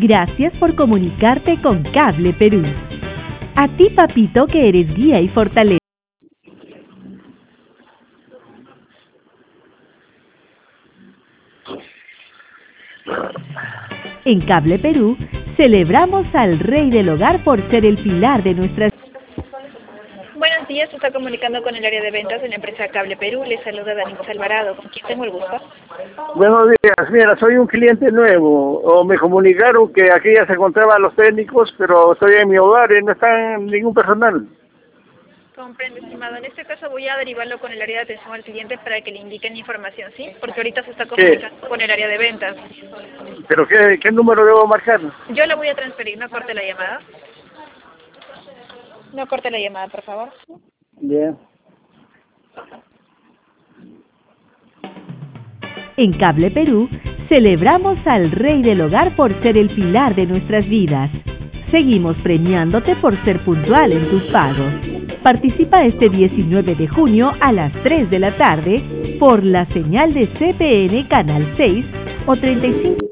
Gracias por comunicarte con Cable Perú. A ti, papito, que eres guía y fortaleza. En Cable Perú, celebramos al Rey del Hogar por ser el pilar de nuestras... Buenos días, se está comunicando con el área de ventas de la empresa Cable Perú. Les saluda Daniel Alvarado, con quien tengo el gusto. Buenos días, mira, soy un cliente nuevo, me comunicaron que aquí ya se encontraban los técnicos, pero estoy en mi hogar y no está ningún personal. Comprendo, estimado. En este caso voy a derivarlo con el área de atención al cliente para que le indiquen información, ¿sí? Porque ahorita se está comunicando con el área de ventas. ¿Pero qué número debo marcar? Yo le voy a transferir, no corte la llamada. No corte la llamada, por favor. Bien. En Cable Perú, celebramos al Rey del Hogar por ser el pilar de nuestras vidas. Seguimos premiándote por ser puntual en tus pagos. Participa este 19 de junio a las 3 de la tarde por la señal de CPN Canal 6 o 35.